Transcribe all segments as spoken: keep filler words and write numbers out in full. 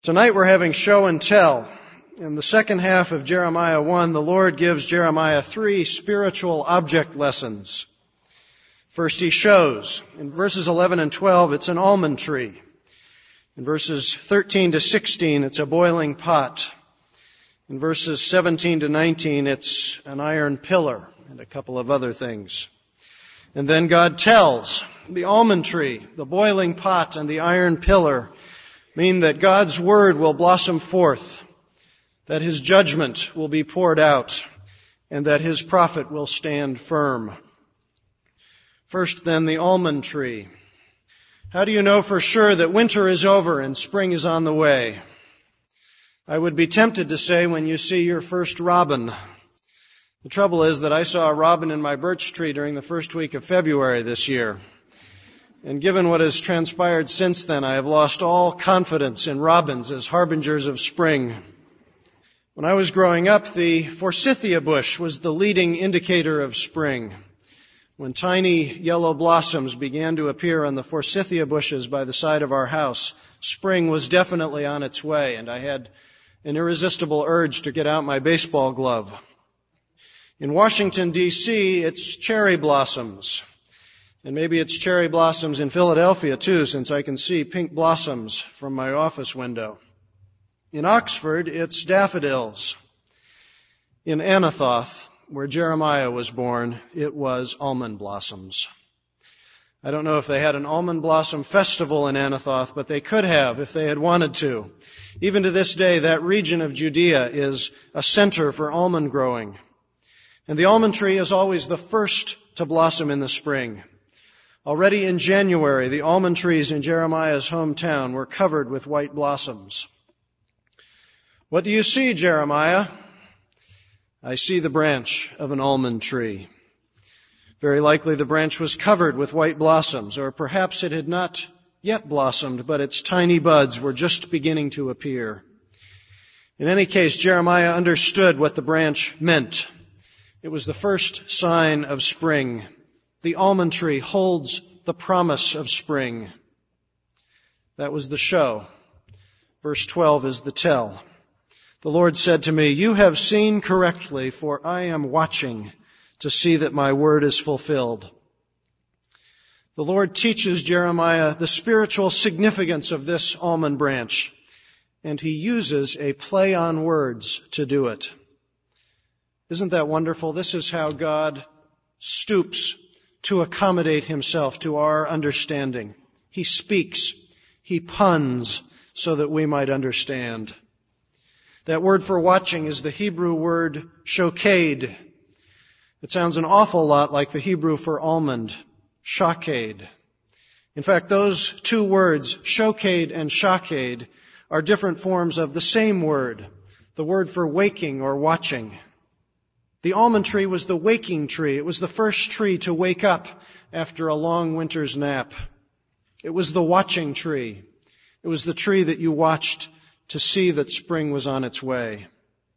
Tonight we're having show and tell. In the second half of Jeremiah one, the Lord gives Jeremiah three spiritual object lessons. First, he shows. In verses eleven and twelve, it's an almond tree. In verses thirteen to sixteen, it's a boiling pot. In verses seventeen to nineteen, it's an iron pillar and a couple of other things. And then God tells. The almond tree, the boiling pot, and the iron pillar mean that God's word will blossom forth, that his judgment will be poured out, and that his prophet will stand firm. First, then, the almond tree. How do you know for sure that winter is over and spring is on the way? I would be tempted to say when you see your first robin. The trouble is that I saw a robin in my birch tree during the first week of February this year. And given what has transpired since then, I have lost all confidence in robins as harbingers of spring. When I was growing up, the forsythia bush was the leading indicator of spring. When tiny yellow blossoms began to appear on the forsythia bushes by the side of our house, spring was definitely on its way, and I had an irresistible urge to get out my baseball glove. In Washington, D C, it's cherry blossoms. And maybe it's cherry blossoms in Philadelphia, too, since I can see pink blossoms from my office window. In Oxford, it's daffodils. In Anathoth, where Jeremiah was born, it was almond blossoms. I don't know if they had an almond blossom festival in Anathoth, but they could have if they had wanted to. Even to this day, that region of Judea is a center for almond growing. And the almond tree is always the first to blossom in the spring. Already in January, the almond trees in Jeremiah's hometown were covered with white blossoms. What do you see, Jeremiah? I see the branch of an almond tree. Very likely the branch was covered with white blossoms, or perhaps it had not yet blossomed, but its tiny buds were just beginning to appear. In any case, Jeremiah understood what the branch meant. It was the first sign of spring. The almond tree holds the promise of spring. That was the show. Verse twelve is the tell. The Lord said to me, "You have seen correctly, for I am watching to see that my word is fulfilled." The Lord teaches Jeremiah the spiritual significance of this almond branch, and he uses a play on words to do it. Isn't that wonderful? This is how God stoops to accommodate himself to our understanding. He speaks, he puns so that we might understand. That word for watching is the Hebrew word shoked. It sounds an awful lot like the Hebrew for almond, shaked. In fact, those two words, shoked and shaked, are different forms of the same word, the word for waking or watching. The almond tree was the waking tree. It was the first tree to wake up after a long winter's nap. It was the watching tree. It was the tree that you watched to see that spring was on its way.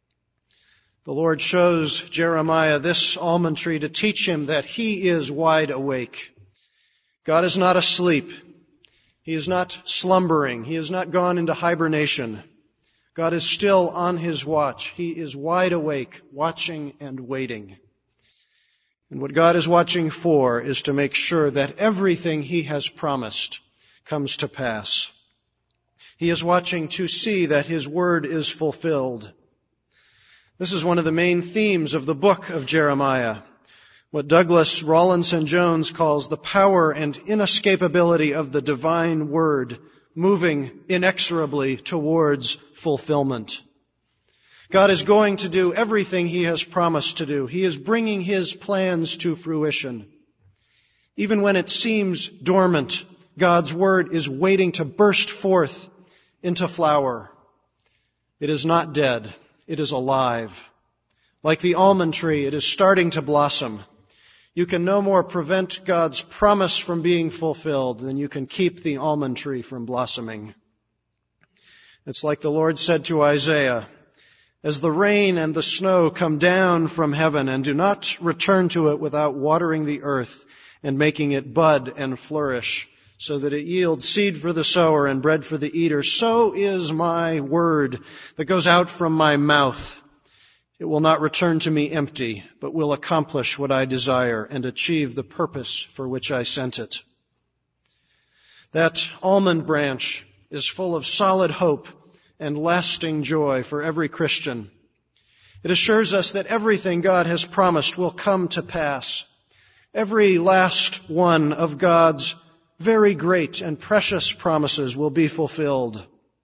The Lord shows Jeremiah this almond tree to teach him that he is wide awake. God is not asleep. He is not slumbering. He has not gone into hibernation. God is still on his watch. He is wide awake, watching and waiting. And what God is watching for is to make sure that everything he has promised comes to pass. He is watching to see that his word is fulfilled. This is one of the main themes of the book of Jeremiah, what Douglas Rawlinson Jones calls the power and inescapability of the divine word, moving inexorably towards fulfillment. God is going to do everything he has promised to do. He is bringing his plans to fruition. Even when it seems dormant, God's word is waiting to burst forth into flower. It is not dead. It is alive. Like the almond tree, it is starting to blossom. You can no more prevent God's promise from being fulfilled than you can keep the almond tree from blossoming. It's like the Lord said to Isaiah, "As the rain and the snow come down from heaven and do not return to it without watering the earth and making it bud and flourish, so that it yields seed for the sower and bread for the eater. So is my word that goes out from my mouth. It will not return to me empty, but will accomplish what I desire and achieve the purpose for which I sent it. That almond branch is full of solid hope and lasting joy for every Christian. It assures us that everything God has promised will come to pass. Every last one of God's very great and precious promises will be fulfilled.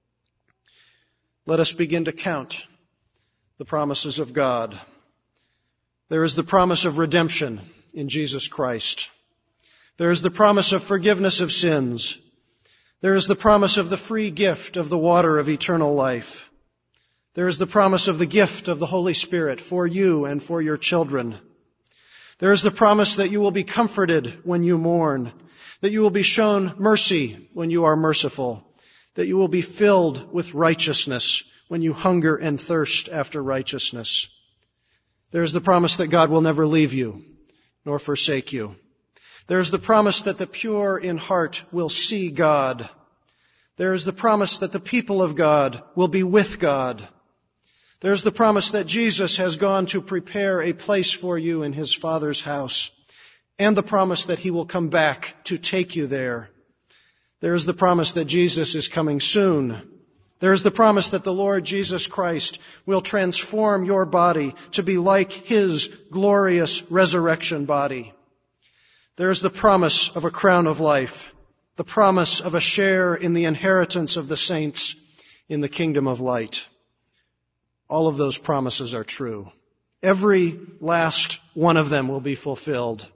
Let us begin to count the promises of God. There is the promise of redemption in Jesus Christ. There is the promise of forgiveness of sins. There is the promise of the free gift of the water of eternal life. There is the promise of the gift of the Holy Spirit for you and for your children. There is the promise that you will be comforted when you mourn, that you will be shown mercy when you are merciful, that you will be filled with righteousness when you hunger and thirst after righteousness. There is the promise that God will never leave you nor forsake you. There is the promise that the pure in heart will see God. There is the promise that the people of God will be with God. There is the promise that Jesus has gone to prepare a place for you in his Father's house, and the promise that he will come back to take you there. There is the promise that Jesus is coming soon. There is the promise that the Lord Jesus Christ will transform your body to be like his glorious resurrection body. There is the promise of a crown of life, the promise of a share in the inheritance of the saints in the kingdom of light. All of those promises are true. Every last one of them will be fulfilled.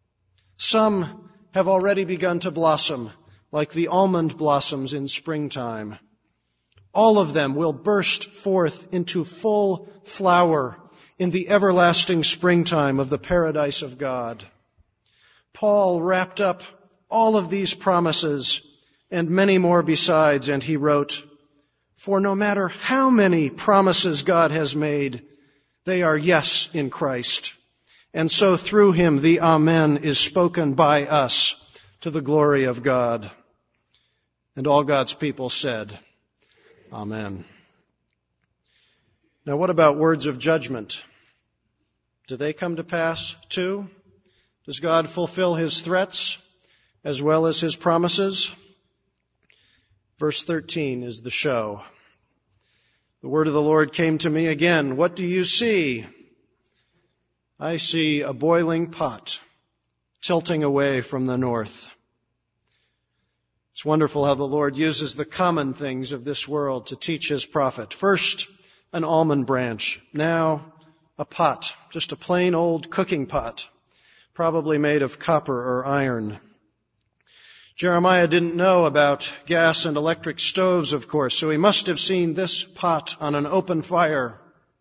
Some have already begun to blossom, like the almond blossoms in springtime. All of them will burst forth into full flower in the everlasting springtime of the paradise of God. Paul wrapped up all of these promises and many more besides, and he wrote, "For no matter how many promises God has made, they are yes in Christ. And so through him the Amen is spoken by us to the glory of God." And all God's people said, Amen. Now what about words of judgment? Do they come to pass too? Does God fulfill his threats as well as his promises? Verse thirteen is the show. The word of the Lord came to me again. What do you see? I see a boiling pot tilting away from the north. It's wonderful how the Lord uses the common things of this world to teach his prophet. First, an almond branch. Now, a pot. Just a plain old cooking pot, probably made of copper or iron. Jeremiah didn't know about gas and electric stoves, of course, so he must have seen this pot on an open fire.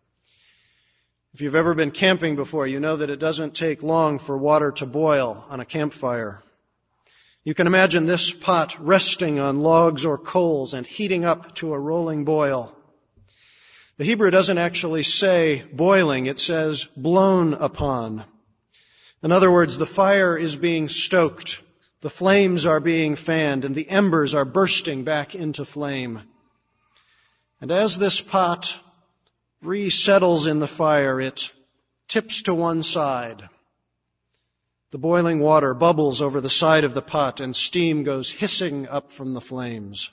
If you've ever been camping before, you know that it doesn't take long for water to boil on a campfire. You can imagine this pot resting on logs or coals and heating up to a rolling boil. The Hebrew doesn't actually say boiling, it says blown upon. In other words, the fire is being stoked, the flames are being fanned, and the embers are bursting back into flame. And as this pot resettles in the fire, it tips to one side. The boiling water bubbles over the side of the pot, and steam goes hissing up from the flames.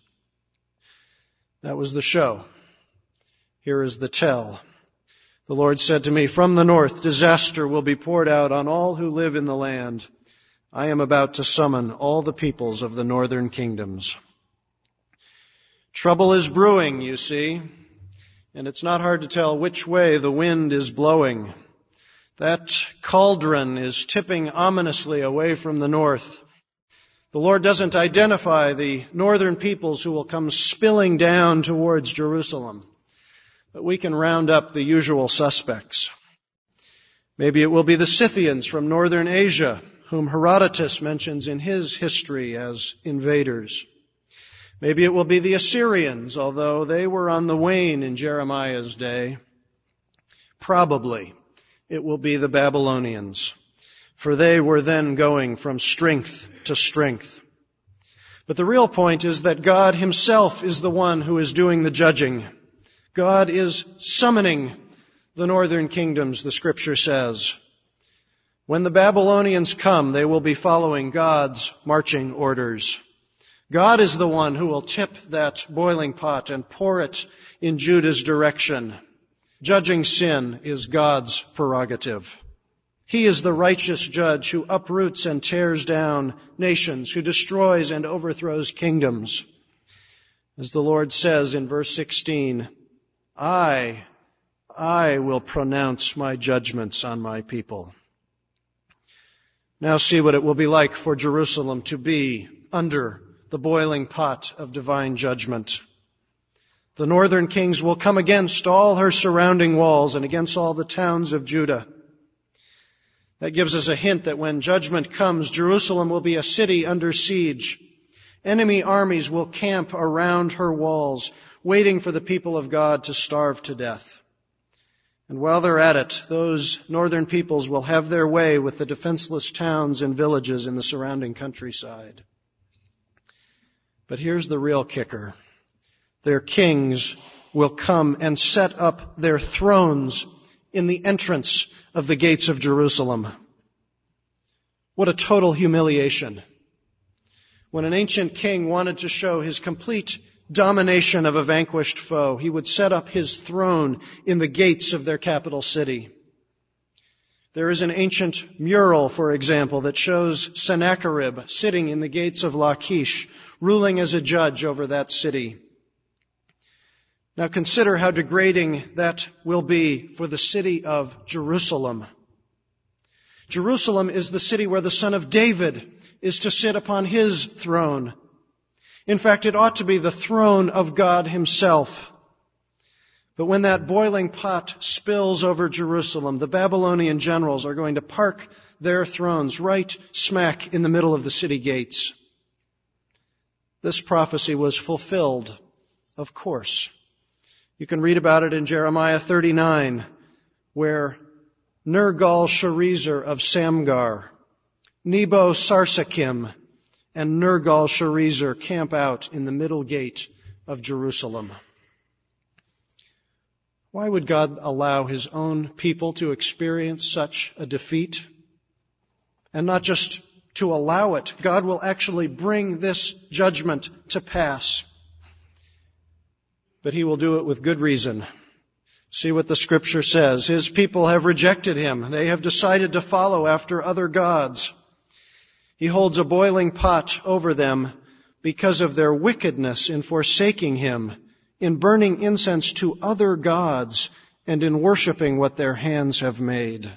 That was the show. Here is the tell. The Lord said to me, "From the north, disaster will be poured out on all who live in the land. I am about to summon all the peoples of the northern kingdoms." Trouble is brewing, you see, and it's not hard to tell which way the wind is blowing. That cauldron is tipping ominously away from the north. The Lord doesn't identify the northern peoples who will come spilling down towards Jerusalem, but we can round up the usual suspects. Maybe it will be the Scythians from northern Asia, whom Herodotus mentions in his history as invaders. Maybe it will be the Assyrians, although they were on the wane in Jeremiah's day. Probably it will be the Babylonians, for they were then going from strength to strength. But the real point is that God himself is the one who is doing the judging. God is summoning the northern kingdoms, the Scripture says. When the Babylonians come, they will be following God's marching orders. God is the one who will tip that boiling pot and pour it in Judah's direction. Judging sin is God's prerogative. He is the righteous judge who uproots and tears down nations, who destroys and overthrows kingdoms. As the Lord says in verse sixteen, I, I will pronounce my judgments on my people. Now see what it will be like for Jerusalem to be under the boiling pot of divine judgment. The northern kings will come against all her surrounding walls and against all the towns of Judah. That gives us a hint that when judgment comes, Jerusalem will be a city under siege. Enemy armies will camp around her walls, waiting for the people of God to starve to death. And while they're at it, those northern peoples will have their way with the defenseless towns and villages in the surrounding countryside. But here's the real kicker. Their kings will come and set up their thrones in the entrance of the gates of Jerusalem. What a total humiliation. When an ancient king wanted to show his complete domination of a vanquished foe, he would set up his throne in the gates of their capital city. There is an ancient mural, for example, that shows Sennacherib sitting in the gates of Lachish, ruling as a judge over that city. Now consider how degrading that will be for the city of Jerusalem. Jerusalem is the city where the son of David is to sit upon his throne. In fact, it ought to be the throne of God himself. But when that boiling pot spills over Jerusalem, the Babylonian generals are going to park their thrones right smack in the middle of the city gates. This prophecy was fulfilled, of course. You can read about it in Jeremiah thirty-nine, where Nergal-Sharezer of Samgar, Nebo-Sarsakim, and Nergal-Sharezer camp out in the middle gate of Jerusalem. Why would God allow his own people to experience such a defeat? And not just to allow it, God will actually bring this judgment to pass. But he will do it with good reason. See what the Scripture says. His people have rejected him. They have decided to follow after other gods. He holds a boiling pot over them because of their wickedness in forsaking him, in burning incense to other gods, and in worshiping what their hands have made.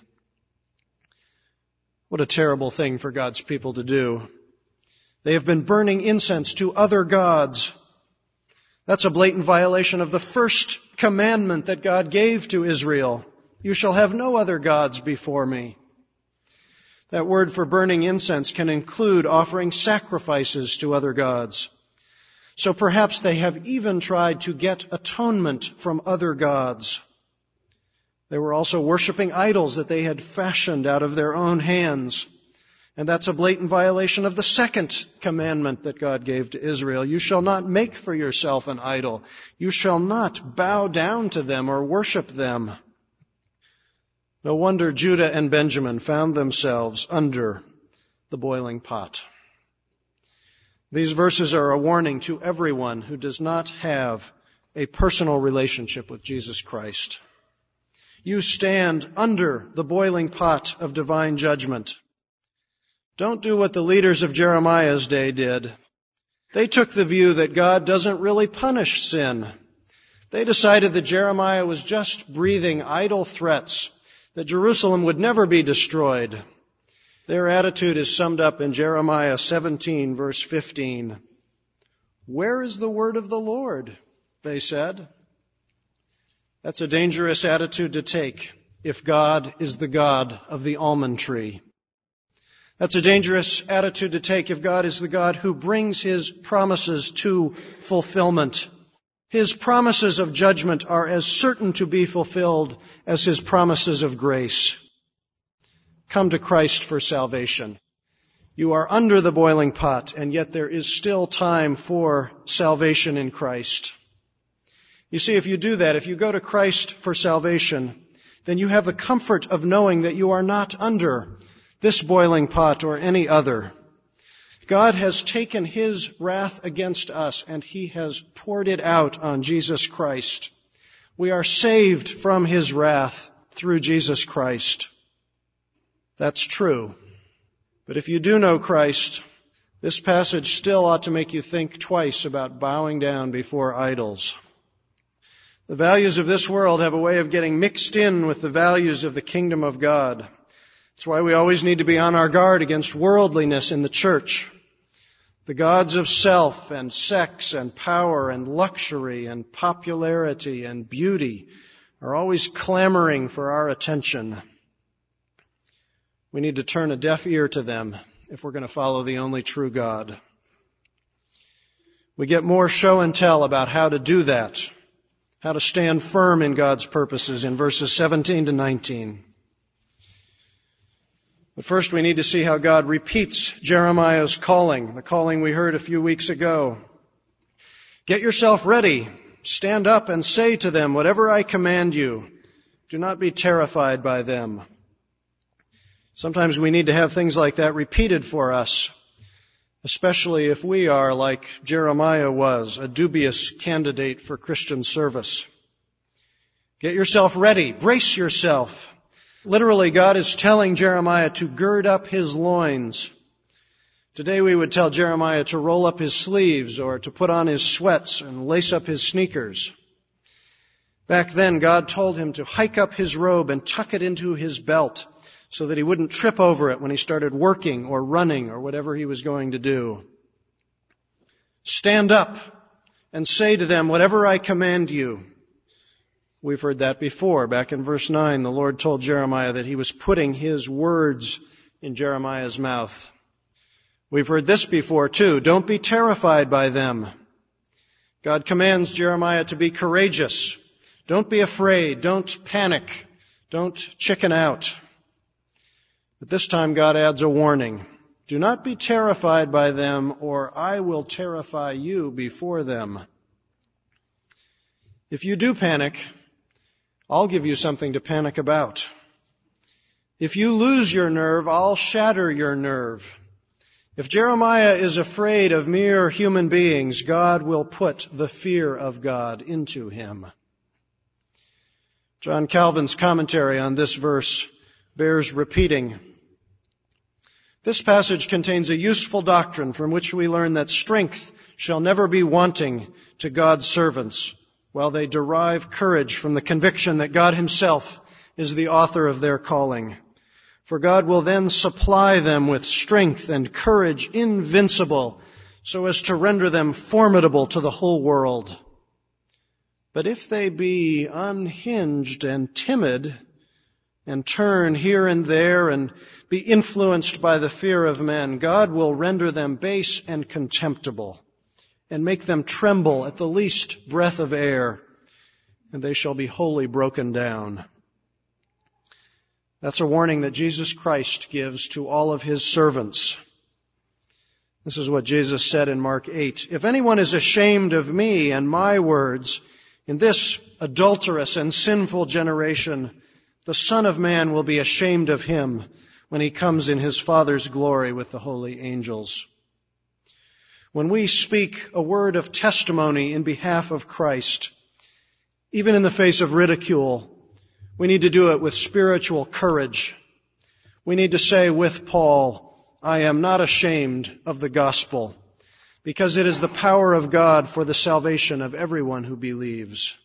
What a terrible thing for God's people to do. They have been burning incense to other gods. That's a blatant violation of the first commandment that God gave to Israel. You shall have no other gods before me. That word for burning incense can include offering sacrifices to other gods. So perhaps they have even tried to get atonement from other gods. They were also worshiping idols that they had fashioned out of their own hands. And that's a blatant violation of the second commandment that God gave to Israel. You shall not make for yourself an idol. You shall not bow down to them or worship them. No wonder Judah and Benjamin found themselves under the boiling pot. These verses are a warning to everyone who does not have a personal relationship with Jesus Christ. You stand under the boiling pot of divine judgment. Don't do what the leaders of Jeremiah's day did. They took the view that God doesn't really punish sin. They decided that Jeremiah was just breathing idle threats, that Jerusalem would never be destroyed. Their attitude is summed up in Jeremiah seventeen, verse fifteen. Where is the word of the Lord? They said. That's a dangerous attitude to take if God is the God of the almond tree. That's a dangerous attitude to take if God is the God who brings his promises to fulfillment. His promises of judgment are as certain to be fulfilled as his promises of grace. Come to Christ for salvation. You are under the boiling pot, and yet there is still time for salvation in Christ. You see, if you do that, if you go to Christ for salvation, then you have the comfort of knowing that you are not under this boiling pot or any other. God has taken His wrath against us, and He has poured it out on Jesus Christ. We are saved from His wrath through Jesus Christ. That's true. But if you do know Christ, this passage still ought to make you think twice about bowing down before idols. The values of this world have a way of getting mixed in with the values of the kingdom of God. That's why we always need to be on our guard against worldliness in the church. The gods of self and sex and power and luxury and popularity and beauty are always clamoring for our attention. We need to turn a deaf ear to them if we're going to follow the only true God. We get more show and tell about how to do that, how to stand firm in God's purposes in verses seventeen to nineteen. But first we need to see how God repeats Jeremiah's calling, the calling we heard a few weeks ago. Get yourself ready. Stand up and say to them, whatever I command you, do not be terrified by them. Sometimes we need to have things like that repeated for us, especially if we are, like Jeremiah was, a dubious candidate for Christian service. Get yourself ready. Brace yourself. Literally, God is telling Jeremiah to gird up his loins. Today we would tell Jeremiah to roll up his sleeves or to put on his sweats and lace up his sneakers. Back then, God told him to hike up his robe and tuck it into his belt so that he wouldn't trip over it when he started working or running or whatever he was going to do. Stand up and say to them, whatever I command you. We've heard that before. Back in verse nine, the Lord told Jeremiah that He was putting His words in Jeremiah's mouth. We've heard this before too. Don't be terrified by them. God commands Jeremiah to be courageous. Don't be afraid. Don't panic. Don't chicken out. But this time God adds a warning. Do not be terrified by them, or I will terrify you before them. If you do panic, I'll give you something to panic about. If you lose your nerve, I'll shatter your nerve. If Jeremiah is afraid of mere human beings, God will put the fear of God into him. John Calvin's commentary on this verse bears repeating. This passage contains a useful doctrine from which we learn that strength shall never be wanting to God's servants, while they derive courage from the conviction that God Himself is the author of their calling. For God will then supply them with strength and courage invincible, so as to render them formidable to the whole world. But if they be unhinged and timid, and turn here and there and be influenced by the fear of men, God will render them base and contemptible, and make them tremble at the least breath of air, and they shall be wholly broken down. That's a warning that Jesus Christ gives to all of His servants. This is what Jesus said in Mark eight. If anyone is ashamed of me and my words in this adulterous and sinful generation, the Son of Man will be ashamed of him when He comes in His Father's glory with the holy angels. When we speak a word of testimony in behalf of Christ, even in the face of ridicule, we need to do it with spiritual courage. We need to say with Paul, I am not ashamed of the gospel, because it is the power of God for the salvation of everyone who believes.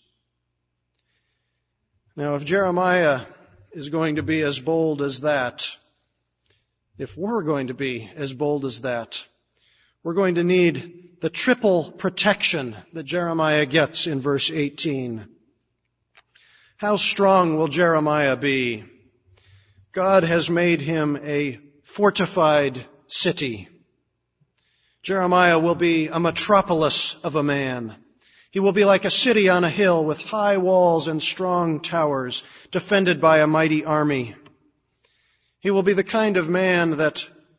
Now, if Jeremiah is going to be as bold as that, if we're going to be as bold as that, we're going to need the triple protection that Jeremiah gets in verse eighteen. How strong will Jeremiah be? God has made him a fortified city. Jeremiah will be a metropolis of a man. He will be like a city on a hill with high walls and strong towers, defended by a mighty army. He will be the kind of man that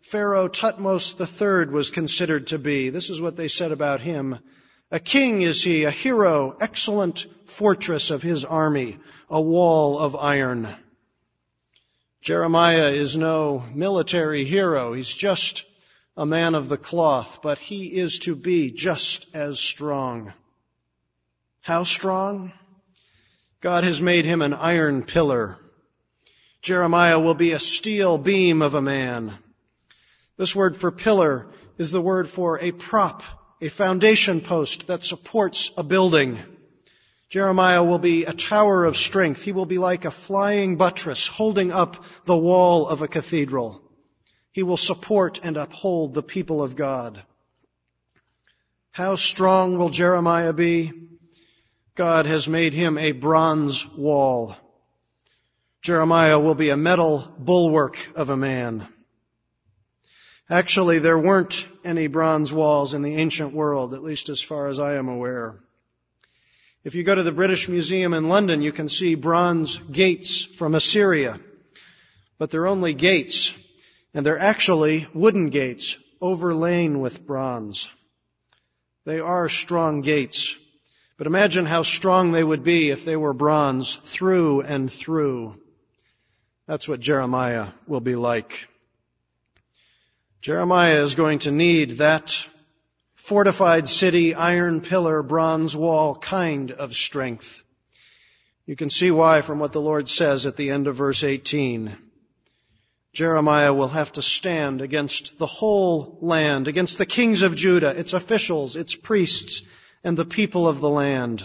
Pharaoh Thutmose the third was considered to be. This is what they said about him. A king is he, a hero, excellent fortress of his army, a wall of iron. Jeremiah is no military hero. He's just a man of the cloth, but he is to be just as strong. How strong? God has made him an iron pillar. Jeremiah will be a steel beam of a man. This word for pillar is the word for a prop, a foundation post that supports a building. Jeremiah will be a tower of strength. He will be like a flying buttress holding up the wall of a cathedral. He will support and uphold the people of God. How strong will Jeremiah be? God has made him a bronze wall. Jeremiah will be a metal bulwark of a man. Actually, there weren't any bronze walls in the ancient world, at least as far as I am aware. If you go to the British Museum in London, you can see bronze gates from Assyria. But they're only gates, and they're actually wooden gates overlain with bronze. They are strong gates, but imagine how strong they would be if they were bronze through and through. That's what Jeremiah will be like. Jeremiah is going to need that fortified city, iron pillar, bronze wall kind of strength. You can see why from what the Lord says at the end of verse eighteen. Jeremiah will have to stand against the whole land, against the kings of Judah, its officials, its priests, and the people of the land.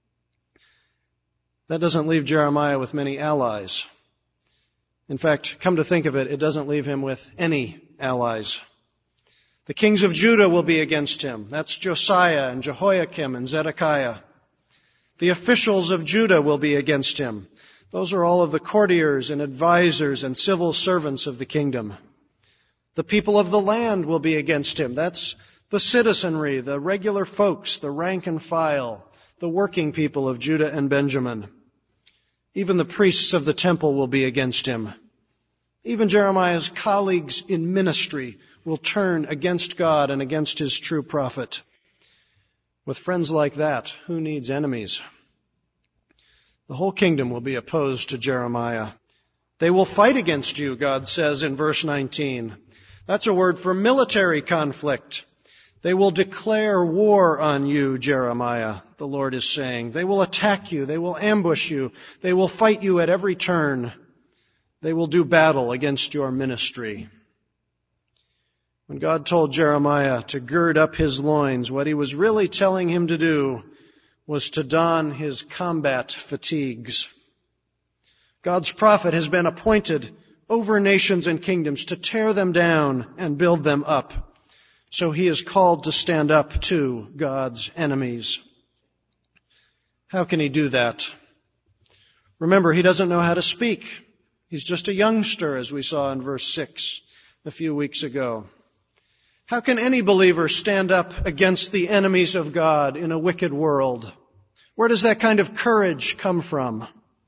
That doesn't leave Jeremiah with many allies. In fact, come to think of it, it doesn't leave him with any allies. The kings of Judah will be against him. That's Josiah and Jehoiakim and Zedekiah. The officials of Judah will be against him. Those are all of the courtiers and advisors and civil servants of the kingdom. The people of the land will be against him. That's the citizenry, the regular folks, the rank and file, the working people of Judah and Benjamin. Even the priests of the temple will be against him. Even Jeremiah's colleagues in ministry will turn against God and against his true prophet. With friends like that, who needs enemies? The whole kingdom will be opposed to Jeremiah. They will fight against you, God says in verse nineteen. That's a word for military conflict. They will declare war on you, Jeremiah, the Lord is saying. They will attack you. They will ambush you. They will fight you at every turn. They will do battle against your ministry. When God told Jeremiah to gird up his loins, what he was really telling him to do was to don his combat fatigues. God's prophet has been appointed over nations and kingdoms to tear them down and build them up. So he is called to stand up to God's enemies. How can he do that? Remember, he doesn't know how to speak. He's just a youngster, as we saw in verse six a few weeks ago. How can any believer stand up against the enemies of God in a wicked world? Where does that kind of courage come from?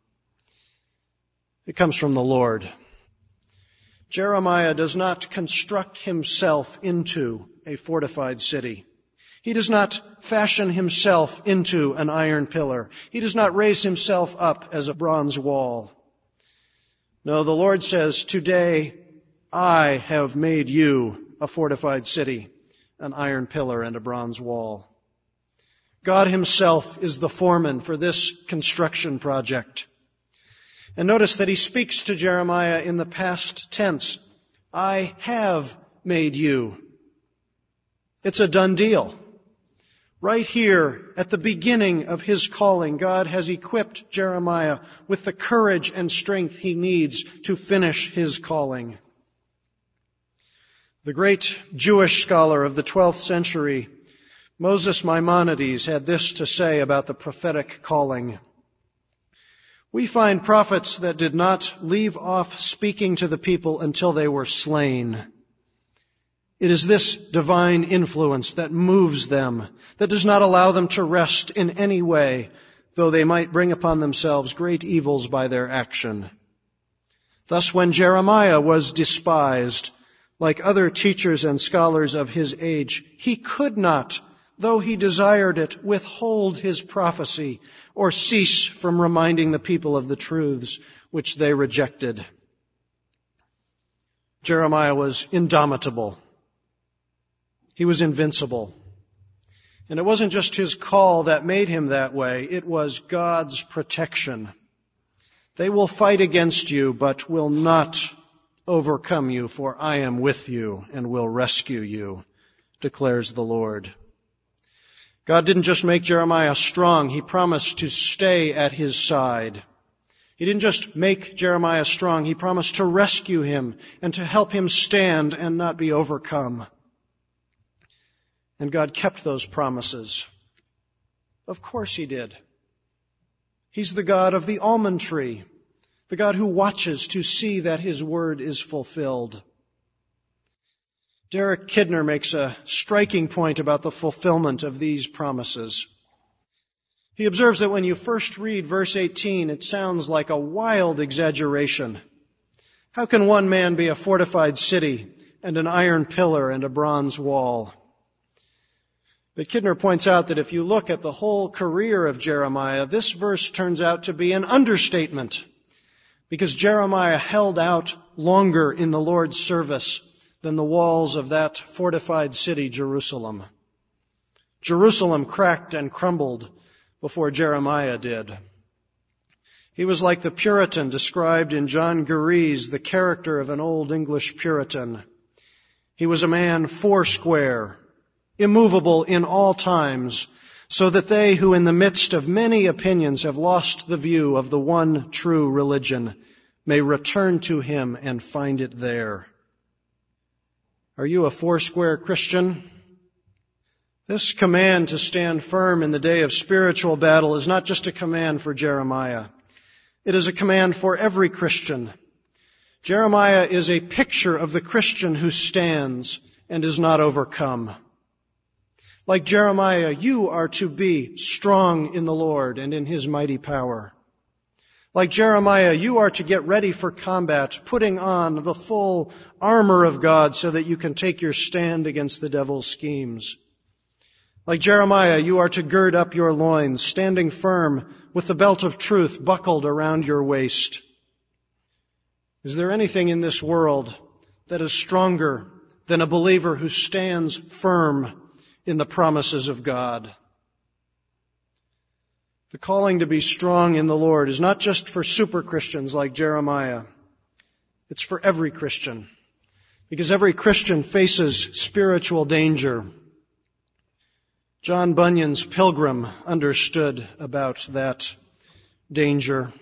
It comes from the Lord. Jeremiah does not construct himself into a fortified city. He does not fashion himself into an iron pillar. He does not raise himself up as a bronze wall. No, the Lord says, today I have made you a fortified city, an iron pillar and a bronze wall. God himself is the foreman for this construction project. And notice that he speaks to Jeremiah in the past tense. I have made you. It's a done deal. Right here at the beginning of his calling, God has equipped Jeremiah with the courage and strength he needs to finish his calling. The great Jewish scholar of the twelfth century, Moses Maimonides, had this to say about the prophetic calling. We find prophets that did not leave off speaking to the people until they were slain. It is this divine influence that moves them, that does not allow them to rest in any way, though they might bring upon themselves great evils by their action. Thus, when Jeremiah was despised, Like other teachers and scholars of his age, he could not, though he desired it, withhold his prophecy or cease from reminding the people of the truths which they rejected. Jeremiah was indomitable. He was invincible. And it wasn't just his call that made him that way. It was God's protection. They will fight against you, but will not overcome you, for I am with you and will rescue you, declares the Lord. God didn't just make Jeremiah strong. He promised to stay at his side. He didn't just make Jeremiah strong. He promised to rescue him and to help him stand and not be overcome. And God kept those promises. Of course he did. He's the God of the almond tree, the God who watches to see that his word is fulfilled. Derek Kidner makes a striking point about the fulfillment of these promises. He observes that when you first read verse eighteen, it sounds like a wild exaggeration. How can one man be a fortified city and an iron pillar and a bronze wall? But Kidner points out that if you look at the whole career of Jeremiah, this verse turns out to be an understatement, because Jeremiah held out longer in the Lord's service than the walls of that fortified city, Jerusalem. Jerusalem cracked and crumbled before Jeremiah did. He was like the Puritan described in John Garee's The Character of an Old English Puritan. He was a man foursquare, immovable in all times, so that they who in the midst of many opinions have lost the view of the one true religion may return to him and find it there. Are you a foursquare Christian? This command to stand firm in the day of spiritual battle is not just a command for Jeremiah. It is a command for every Christian. Jeremiah is a picture of the Christian who stands and is not overcome. Like Jeremiah, you are to be strong in the Lord and in his mighty power. Like Jeremiah, you are to get ready for combat, putting on the full armor of God so that you can take your stand against the devil's schemes. Like Jeremiah, you are to gird up your loins, standing firm with the belt of truth buckled around your waist. Is there anything in this world that is stronger than a believer who stands firm in the promises of God? The calling to be strong in the Lord is not just for super Christians like Jeremiah. It's for every Christian, because every Christian faces spiritual danger. John Bunyan's Pilgrim understood about that danger.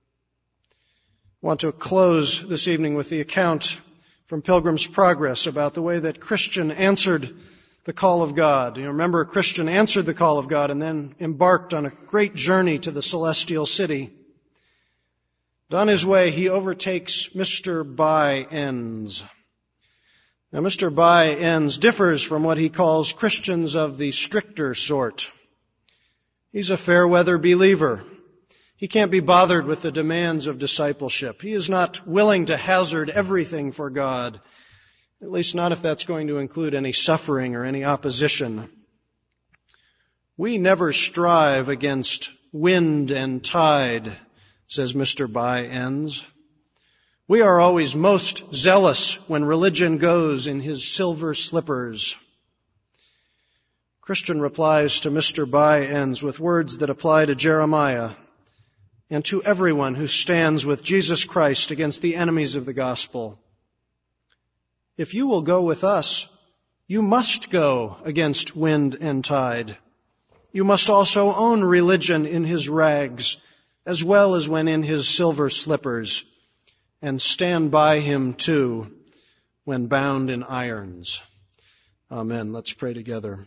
I want to close this evening with the account from Pilgrim's Progress about the way that Christian answered the call of God. You remember, Christian answered the call of God and then embarked on a great journey to the celestial city. On his way, he overtakes Mister By-Ends. Now, Mister By-Ends differs from what he calls Christians of the stricter sort. He's a fair-weather believer. He can't be bothered with the demands of discipleship. He is not willing to hazard everything for God, at least not if that's going to include any suffering or any opposition. We never strive against wind and tide, says Mister By-Ends. We are always most zealous when religion goes in his silver slippers. Christian replies to Mister By-Ends with words that apply to Jeremiah and to everyone who stands with Jesus Christ against the enemies of the gospel. If you will go with us, you must go against wind and tide. You must also own religion in his rags, as well as when in his silver slippers, and stand by him too when bound in irons. Amen. Let's pray together.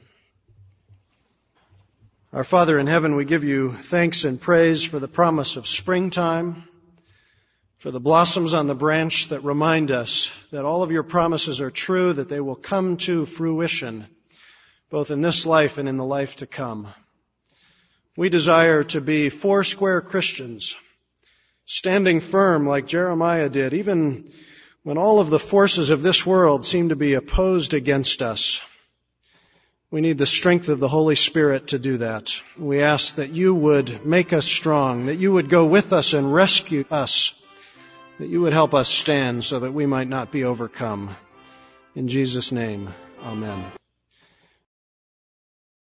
Our Father in heaven, we give you thanks and praise for the promise of springtime, for the blossoms on the branch that remind us that all of your promises are true, that they will come to fruition, both in this life and in the life to come. We desire to be foursquare Christians, standing firm like Jeremiah did, even when all of the forces of this world seem to be opposed against us, we need the strength of the Holy Spirit to do that. We ask that you would make us strong, that you would go with us and rescue us, that you would help us stand so that we might not be overcome. In Jesus' name, amen.